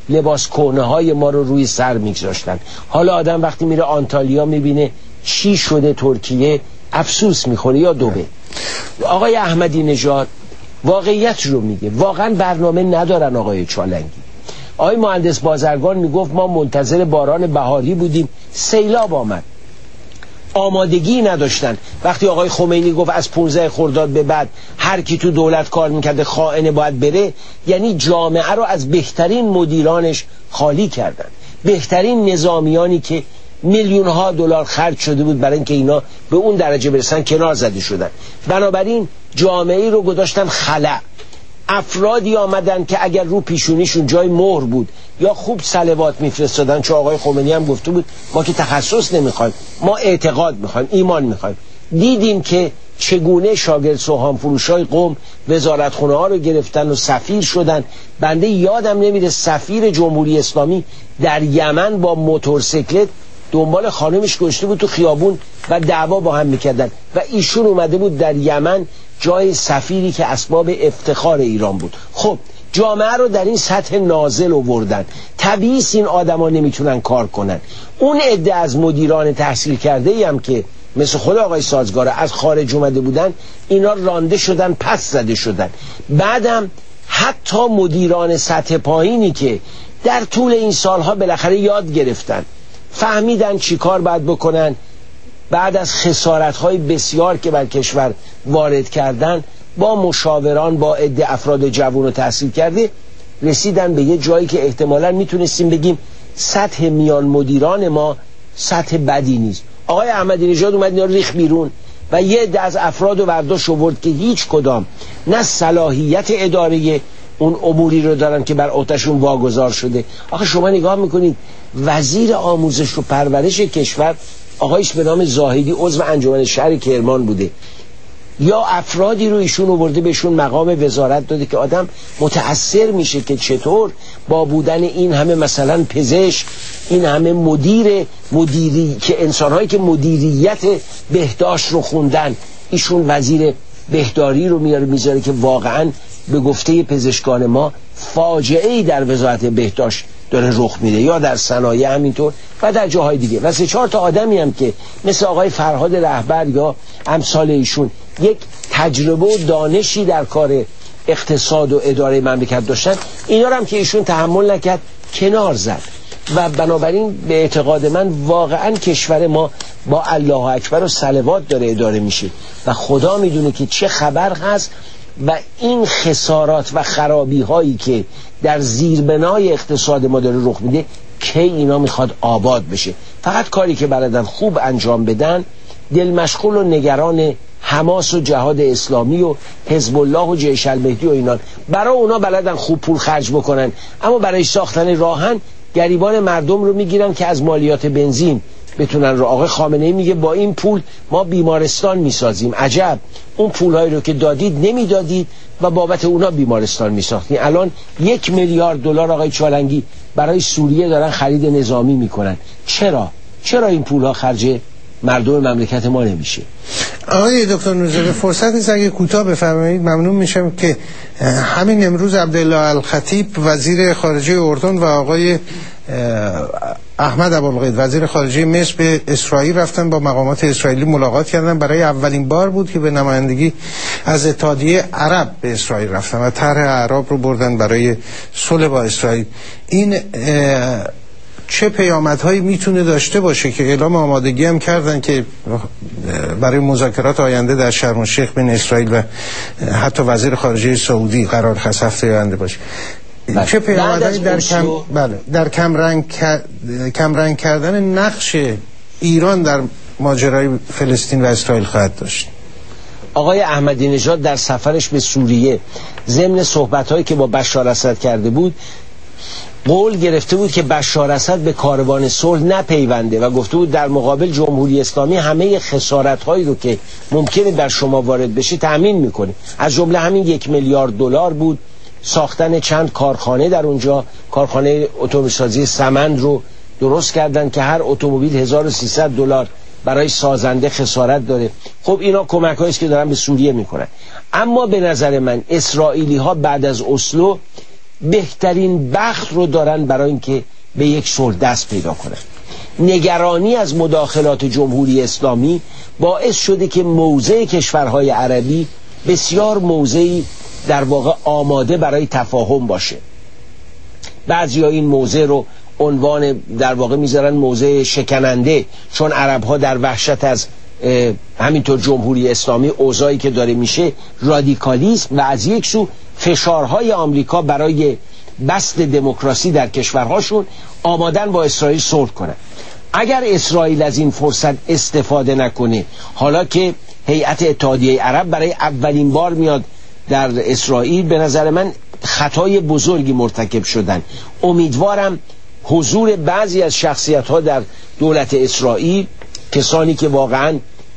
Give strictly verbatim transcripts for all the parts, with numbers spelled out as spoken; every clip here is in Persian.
لباس کهنه های ما رو روی سر میگذاشتن. حالا آدم وقتی میره آنتالیا میبینه چی شده ترکیه، افسوس میخوره. یا دوبه. آقای احمدی نژاد واقعیت رو میگه، واقعا برنامه ندارن. آقای چالنگی، آقای مهندس بازرگان میگفت ما منتظر باران بهاری بودیم، سیلاب آمد. آمادگی نداشتن. وقتی آقای خمینی گفت از پانزده خرداد به بعد هر کی تو دولت کار میکرده خائن باید بره، یعنی جامعه رو از بهترین مدیرانش خالی کردن، بهترین نظامیانی که میلیون ها دلار خرج شده بود برای اینکه اینا به اون درجه برسن کنار زده شدن. بنابراین جامعه رو گذاشتن خلأ. افرادی آمدن که اگر رو پیشونیشون جای مهر بود یا خوب صلوات میفرستادن، چون آقای خمینی هم گفته بود ما که تخصص نمیخوایم، ما اعتقاد میخوایم، ایمان میخوایم. دیدیم که چگونه شاگرد سوهان فروشای قم وزارتخونه ها رو گرفتن و سفیر شدن. بنده یادم نمیره سفیر جمهوری اسلامی در یمن با موتورسیکلت دنبال خانمش گشته بود تو خیابون و دعوا با هم میکردن و ایشون اومده بود در یمن جای سفیری که اسباب افتخار ایران بود. خب جامعه رو در این سطح نازل آوردن. طبیعی است این آدما نمیتونن کار کنن. اون عده از مدیران تحصیل کرده ای هم که مثل خود آقای سازگاره از خارج اومده بودن، اینا رانده شدن، پس زده شدن. بعدم حتی مدیران سطح پایینی که در طول این سالها بالاخره یاد گرفتن، فهمیدن چی کار باید بکنن، بعد از خسارت‌های بسیار که بر کشور وارد کردن، با مشاوران، با عده افراد جوان و تحصیل کرده رسیدن به یه جایی که احتمالاً میتونستیم بگیم سطح میان مدیران ما سطح بدی نیست. آقای احمدی نژاد اومد اینا ریخ بیرون و یه عده از افراد و برداشت آورد که هیچ کدام نه صلاحیت اداره اون اموری رو دارن که بر عهده‌شون واگذار شده. آخه شما نگاه میکنید وزیر آموزش و پرورش کشور آقایش به نام زاهدی عضو انجمن شهر کرمان بوده، یا افرادی رو ایشون آورده بهشون مقام وزارت داده که آدم متأثر میشه که چطور با بودن این همه مثلا پزشک، این همه مدیر مدیری که انسانهایی که مدیریت بهداشت رو خوندن، ایشون وزیر بهداری رو میاره میذاره که واقعا به گفته پزشکان ما فاجعه‌ای در وزارت بهداشت داره رخ میده، یا در صنایع همینطور و در جاهای دیگه. و سه چهار تا آدمی هم که مثل آقای فرهاد رهبر یا امثال ایشون یک تجربه و دانشی در کار اقتصاد و اداره مملکت داشتن، اینا هم که ایشون تحمل نکرد کنار زد. و بنابراین به اعتقاد من واقعا کشور ما با الله اکبر و صلوات داره اداره میشه و خدا میدونه که چه خبر هست. و این خسارات و خرابی هایی که در زیربنای اقتصاد ما داره رخ میده کی اینا میخواد آباد بشه؟ فقط کاری که بلدن خوب انجام بدن، دل مشغول و نگران حماس و جهاد اسلامی و حزب الله و جیش المهدی و اینان، برای اونا بلدن خوب پول خرج بکنن، اما برای ساختن راهن گریبان مردم رو میگیرن که از مالیات بنزین بتونن رو. آقای خامنه‌ای میگه با این پول ما بیمارستان میسازیم. عجب، اون پولهایی رو که دادید نمیدادید و بابت اونا بیمارستان میساختین. الان یک میلیارد دلار آقای چالنگی برای سوریه دارن خرید نظامی میکنن. چرا؟ چرا این پولها خرج مردم مملکت ما نمیشه؟ آقای دکتر نوزاده فرصت نیست اگه کوتاه بفرمایید ممنون میشم. که همین امروز عبدالله الخطیب وزیر خارجه اردن و آقای احمد ابوالقید وزیر خارجه مصر به اسرائیل رفتن، با مقامات اسرائیلی ملاقات کردن. برای اولین بار بود که به نمایندگی از اتحادیه عرب به اسرائیل رفتن و طرح اعراب رو بردن برای صلح با اسرائیل. این چه پیامدهایی میتونه داشته باشه که اعلام آمادگی هم کردن که برای مذاکرات آینده در شرم الشیخ بین اسرائیل و حتی وزیر خارجه سعودی قرار هست هفته آینده باشه؟ بله. چه پیامدهایی در کم بله در کمرنگ کمرنگ کردن نقش ایران در ماجرای فلسطین و اسرائیل خواهد داشت؟ آقای احمدی نژاد در سفرش به سوریه ضمن صحبت‌هایی که با بشار اسد کرده بود قول گرفته بود که بشار اسد به کاروان صلح نپیونده و گفته بود در مقابل جمهوری اسلامی همه خسارت‌هایی رو که ممکنه بر شما وارد بشه تأمین می‌کنه. از جمله همین یک میلیارد دلار بود، ساختن چند کارخانه در اونجا، کارخانه اتومبیلسازی سمند رو درست کردن که هر اتومبیل هزار و سیصد دلار برای سازنده خسارت داره. خب اینا کمک‌هایی است که دارن به سوریه میکنن. اما به نظر من اسرائیلی ها بعد از اسلو بهترین بخت رو دارن برای اینکه به یک صلح دست پیدا کنن. نگرانی از مداخلات جمهوری اسلامی باعث شده که موضع کشورهای عربی بسیار موضعی در واقع آماده برای تفاهم باشه. بعضی ها این موضع رو عنوان در واقع میذارن موضع شکننده، چون عرب ها در وحشت از همینطور جمهوری اسلامی اوضاعی که داره میشه، رادیکالیسم و از یک سو فشارهای آمریکا برای بسط دموکراسی در کشورهاشون آمادن با اسرائیل صلح کنن. اگر اسرائیل از این فرصت استفاده نکنه، حالا که هیئت اتحادیه عرب برای اولین بار میاد در اسرائیل، به نظر من خطای بزرگی مرتکب شدن. امیدوارم حضور بعضی از شخصیت‌ها در دولت اسرائیل، کسانی که واقعاً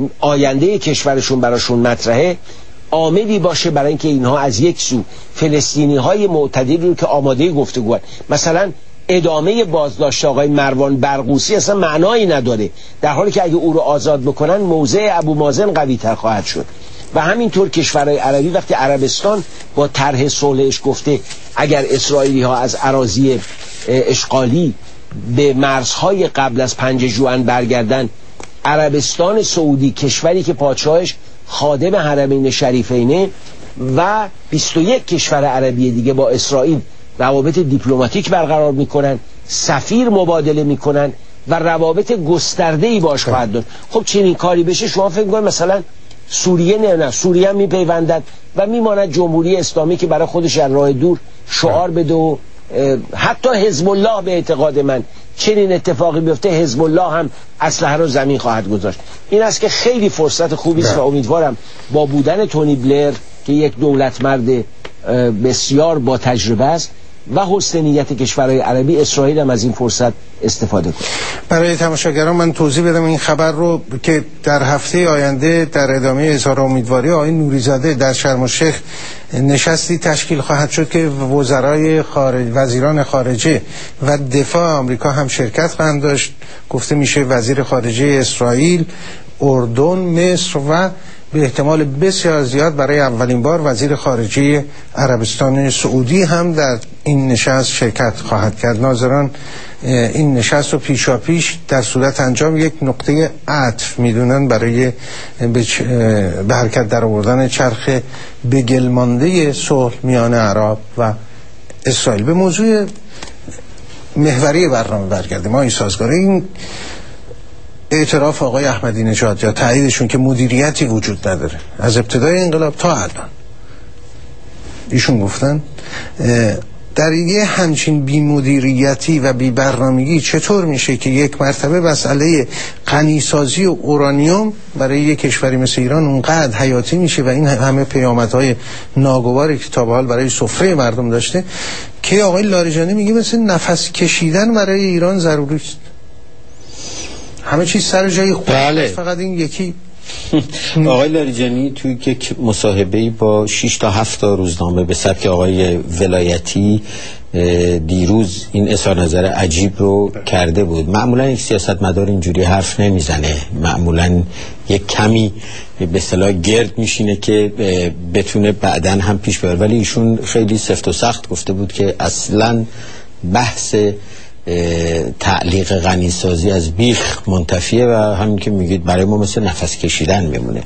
آینده کشورشون براشون مطرحه، عاملی باشه برای اینکه اینها از یک سو فلسطینی‌های معتدلی رو که آماده گفتگو هستند، مثلا ادامه بازداشت آقای مروان برغوثی اصلا معنایی نداره، در حالی که اگه او رو آزاد بکنن موضع ابو مازن قوی تر خواهد شد. و همینطور کشورهای عربی، وقتی عربستان با طرح صلحش گفته اگر اسرائیلی ها از اراضی اشغالی به مرزهای قبل از پنج ژوئن برگردن، عربستان سعودی، کشوری که پادشاهش خادم حرمین شریفینه و بیست و یک کشور عربی دیگه با اسرائیل روابط دیپلماتیک برقرار میکنن، سفیر مبادله میکنن و روابط گسترده‌ای باش خواهد داشت. خب چنین کاری بشه، شما فکر می‌کنید مثلا سوریه نه نه سوریه هم میپیوندد و میماند جمهوری اسلامی که برای خودش از راه دور شعار بده و حتی حزب الله به اعتقاد من چنین اتفاقی بیفته حزب الله هم اسلحه رو زمین خواهد گذاشت. این است که خیلی فرصت خوبی است و امیدوارم با بودن تونی بلر که یک دولت مرد بسیار با تجربه است و حسن نیت کشورهای عربی، اسرائیل هم از این فرصت استفاده کنه. برای تماشاگران من توضیح بدم این خبر رو که در هفته آینده در ادامه اظهار امیدواری آقای نوریزاده در شرم الشیخ نشستی تشکیل خواهد شد که وزرای خارج، وزیران خارجه و دفاع آمریکا هم شرکت خواهند داشت. گفته میشه وزیر خارجه اسرائیل، اردن، مصر و به احتمال بسیار زیاد برای اولین بار وزیر خارجه عربستان سعودی هم در این نشست شرکت خواهد کرد. ناظران این نشست رو پیشا پیش در صورت انجام یک نقطه عطف میدونن برای به حرکت در آوردن چرخ به گل مانده صلح میان عرب و اسرائیل. به موضوع محوری برنامه برگردیم. ما این سازگاره این اعتراف آقای احمدی نژاد یا تاییدشون که مدیریتی وجود نداره از ابتدای انقلاب تا الان، ایشون گفتن در یه همچین بی مدیریتی و بی برنامگی چطور میشه که یک مرتبه مسئله غنیسازی و اورانیوم برای یک کشوری مثل ایران اونقدر حیاتی میشه و این همه پیامدهای ناگواری که تا به حال برای سفره مردم داشته که آقای لاریجانی میگه مثل نفس کشیدن برای ایران ضروری است. همه چیز سر جای خوب، بله. فقط این یکی. آقای لاریجانی توی یک مصاحبه‌ای با شش تا هفت تا روزنامه به سبک آقای ولایتی دیروز این اظهار نظر عجیب رو کرده بود. معمولا یک سیاستمدار اینجوری حرف نمیزنه، معمولا یک کمی به اصطلاح گرد میشینه که بتونه بعدن هم پیش بره، ولی ایشون خیلی سفت و سخت گفته بود که اصلا بحث تعلیق غنیسازی از بیخ منتفیه و همین که میگید برای ما مثل نفس کشیدن میمونه.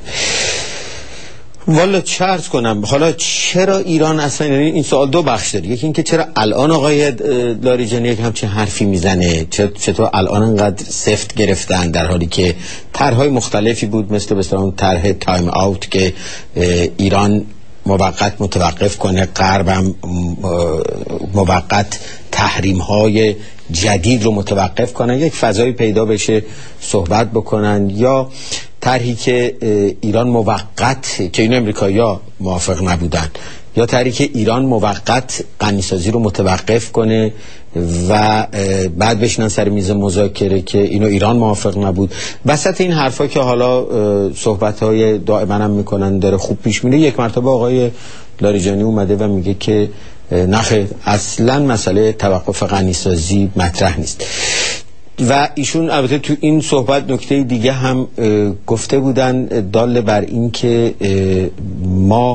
والا چه عرض کنم، حالا چرا ایران اصلا، یعنی این سوال دو بخش داره. یکی این که چرا الان آقای لاریجانی یک همچین حرفی میزنه، چطور الان انقدر سفت گرفتن در حالی که طرح‌های مختلفی بود، مثل مثلا اون طرح تایم آوت که ایران موقت متوقف کنه، غربم موقت تحریم های جدید رو متوقف کنن، یک فضایی پیدا بشه صحبت بکنن، یا طرحی که ایران موقت، که این امریکایی‌ها موافق نبودن، یا طرحی که ایران موقت غنیسازی رو متوقف کنه و بعد بشینن سر میز مذاکره، که اینو ایران موافق نبود. وسط این حرفا که حالا صحبت‌های دائما هم میکنن داره خوب پیش میره، یک مرتبه آقای لاریجانی اومده و میگه که نخیر، اصلا مسئله توقف غنیسازی مطرح نیست. و ایشون البته تو این صحبت نکته دیگه هم گفته بودن دال بر این که ما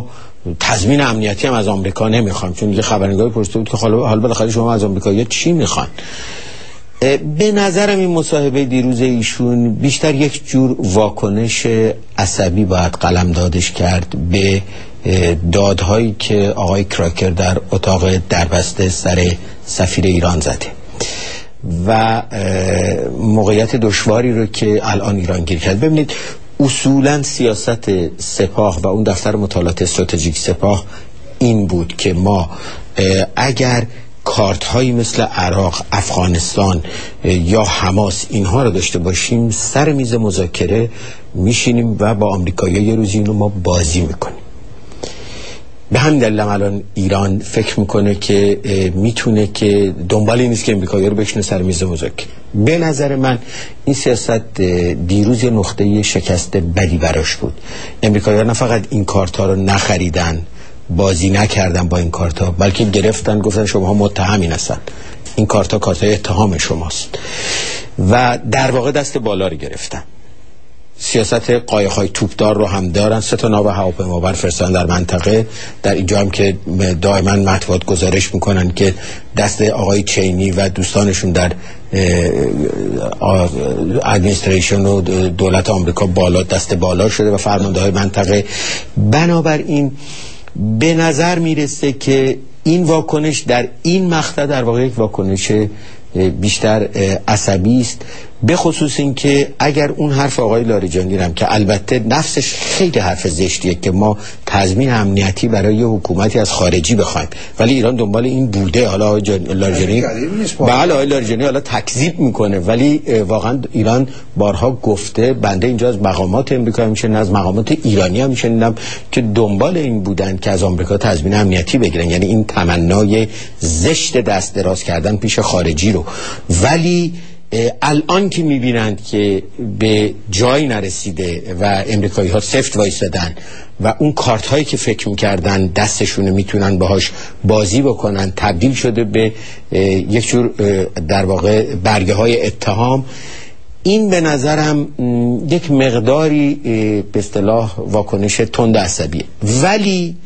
تضمین امنیتی هم از آمریکا نمیخوام، چون یه خبرنگاری پرسیده بود که حالا حالا بالاخره شما از آمریکا چی میخوان. به نظرم این مصاحبه دیروز ایشون بیشتر یک جور واکنش عصبی باید قلمدادش کرد به دادهایی که آقای کراکر در اتاق دربسته سر سفیر ایران زده و موقعیت دشواری رو که الان ایران گیر کرد. ببینید اصولا سیاست سپاه و اون دفتر مطالعات استراتژیک سپاه این بود که ما اگر کارت هایی مثل عراق، افغانستان یا حماس اینها رو داشته باشیم سر میز مذاکره میشینیم و با آمریکایی‌ها یه روزی اینو ما بازی میکنیم. به همین دلیل الان ایران فکر میکنه که میتونه که دنبال این نیست که امریکایی‌ها رو بشینه سر میز مذاکره. به نظر من این سیاست دیروز یه نقطه شکست بدی براش بود. امریکایی‌ها نه فقط این کارتا رو نخریدن، بازی نکردن با این کارتا، بلکه گرفتن گفتن شما متهمین هستن، این کارتا کارتای اتهام شماست و در واقع دست بالا رو گرفتن. سیاست قایق‌های توپدار رو هم دارن، سه تا ناو هواپیمابر فرستادن در منطقه. در اینجا هم که دائما مطبوعات گزارش میکنن که دست آقای چینی و دوستانشون در ادمنستریشن و دولت آمریکا بالا دست بالا شده و فرمانده های منطقه. بنابراین به نظر میرسه که این واکنش در این مقطع در واقع یک واکنش بیشتر عصبی است، به خصوص این که اگر اون حرف آقای لاریجانی هم که البته نفسش خیلی حرف زشتیه که ما تضمین امنیتی برای حکومتی از خارجی بخوایم، ولی ایران دنبال این بوده. حالا آقای لاریجانی بله آقای لاریجانی حالا تکذیب میکنه، ولی واقعا ایران بارها گفته بنده اینجا از مقامات امریکا میشنم، از مقامات ایرانی هم میشنم که دنبال این بودن که از آمریکا تضمین امنیتی بگیرن، یعنی این تمنای زشت دست دراز کردن پیش خارجی رو. ولی الان که میبینند که به جایی نرسیده و امریکایی ها سفت وایسادن و اون کارت هایی که فکر میکردن دستشونه میتونن باهاش بازی بکنن تبدیل شده به یک جور در واقع برگه های اتهام، این به نظرم یک مقداری به اصطلاح واکنش تند عصبیه. ولی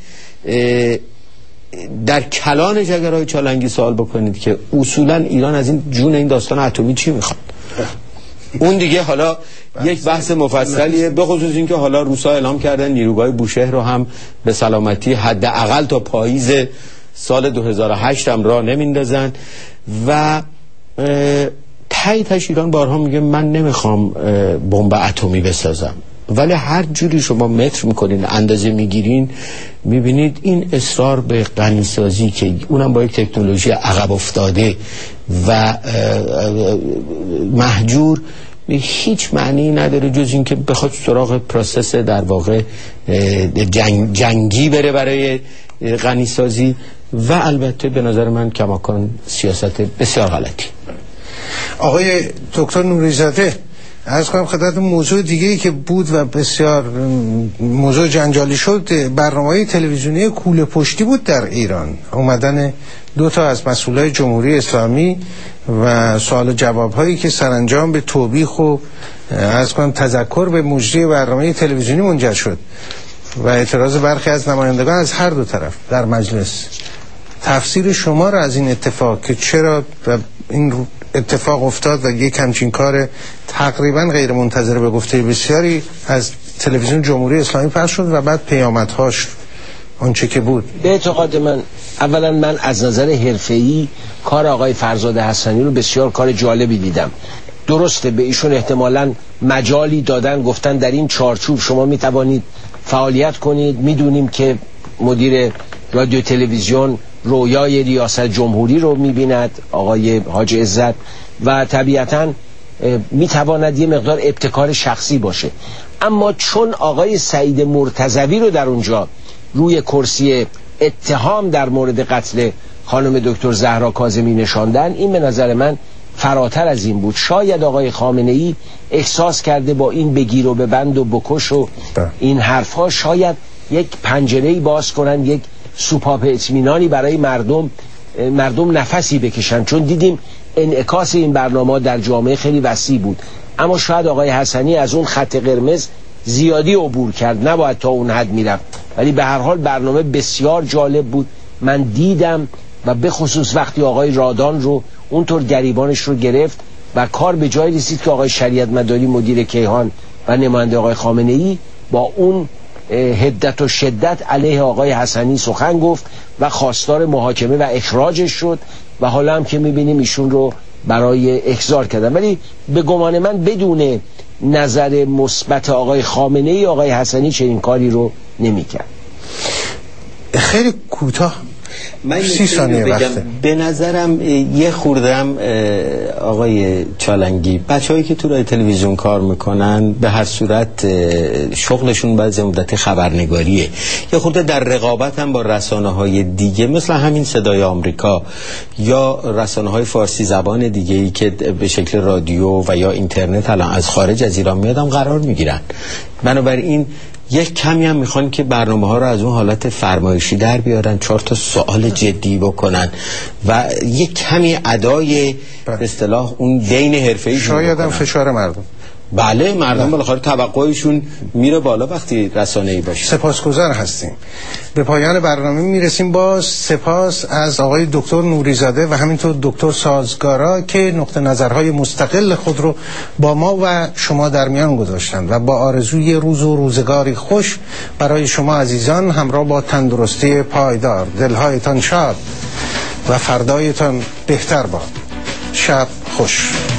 در کلان جگرهای چالنگی سوال بکنید که اصولا ایران از این جون این داستان اتمی چی میخواد، اون دیگه حالا یک بحث مفصلیه، به خصوص اینکه حالا روسا اعلام کردن نیروگاه بوشهر رو هم به سلامتی حداقل تا پاییز سال دو هزار و هشت هم راه نمیندازن و تایی تاش ایران بارها میگه من نمیخوام بمب اتمی بسازم، ولی هر جوری شما متر میکنین اندازه میگیرین میبینید این اصرار به غنیسازی که اونم با یک تکنولوژی عقب افتاده و مهجور هیچ معنی نداره جز این که بخواد سراغ پروسس در واقع جنگ جنگی بره برای غنیسازی و البته به نظر من کماکان سیاست بسیار غلطی. آقای دکتر نوری‌زاده عرض کنم خدمت موضوع دیگه‌ای که بود و بسیار موضوع جنجالی شد، برنامه‌های تلویزیونی کوله پشتی بود در ایران، اومدن دو تا از مسئولای جمهوری اسلامی و سوال و جواب‌هایی که سرانجام به توبیخ و عرض کنم تذکر به مجری برنامه تلویزیونی منجر شد و اعتراض برخی از نمایندگان از هر دو طرف در مجلس. تفسیر شما را از این اتفاق که چرا این اتفاق افتاد و یک همچین کار تقریبا غیر منتظره به گفته بسیاری از تلویزیون جمهوری اسلامی پخش شد و بعد پیامدهاش آنچه که بود؟ به اعتقاد من اولا من از نظر حرفه‌ای کار آقای فرزاد حسنی رو بسیار کار جالبی دیدم. درسته به ایشون احتمالاً مجالی دادن، گفتن در این چارچوب شما می توانید فعالیت کنید، میدونیم که مدیر رادیو تلویزیون رویای ریاست جمهوری رو میبیند آقای حاج عزت و طبیعتاً میتواند یه مقدار ابتکار شخصی باشه، اما چون آقای سعید مرتضوی رو در اونجا روی کرسی اتهام در مورد قتل خانم دکتر زهرا کاظمی نشاندن، این به نظر من فراتر از این بود. شاید آقای خامنه‌ای احساس کرده با این بگیر و ببند و بکش و این حرفها شاید یک پنجره‌ای باز کنن، یک سوپاپ اطمینانی برای مردم مردم نفسی بکشن، چون دیدیم انعکاس این برنامه در جامعه خیلی وسیع بود. اما شاید آقای حسنی از اون خط قرمز زیادی عبور کرد، نباید تا اون حد میرفت. ولی به هر حال برنامه بسیار جالب بود. من دیدم و به خصوص وقتی آقای رادان رو اونطور گریبانش رو گرفت و کار به جای رسید که آقای شریعت مداری مدیر کیهان و نماینده آقای خامنه ای با اون حدت و شدت علیه آقای حسنی سخن گفت و خواستار محاکمه و اخراجش شد و حالا هم که میبینیم ایشون رو برای احضار کردن. ولی به گمان من بدون نظر مثبت آقای خامنه ای آقای حسنی چنین کاری رو نمیکرد. خیلی کوتاه من سی ثانیه بگم وقته. به نظرم یه خوردم آقای چالنگی، بچه‌هایی که تو رای تلویزیون کار میکنن به هر صورت شغلشون بعضی مدت خبرنگاریه، یه خورده در رقابت هم با رسانه‌های دیگه مثل همین صدای آمریکا یا رسانه‌های فارسی زبان دیگه‌ای که به شکل رادیو و یا اینترنت الان از خارج از ایران میادم قرار میگیرن. بنابراین یک کمی هم میخوان که برنامه ها رو از اون حالت فرمایشی در بیارن، چهار تا سوال جدی بکنن و یک کمی ادای به اصطلاح اون دین حرفه‌ای شاید هم فشار مردم. بله مردم بالاخره توقعشون میره بالا وقتی رسانه‌ای باشه. سپاسگزار هستیم. به پایان برنامه میرسیم. باز سپاس از آقای دکتر نوریزاده و همینطور دکتر سازگارا که نقطه نظرهای مستقل خود رو با ما و شما در میان گذاشتند و با آرزوی روز و روزگاری خوش برای شما عزیزان همراه با تندرستی پایدار، دلهایتان شاد و فردایتان بهتر باد. شب خوش.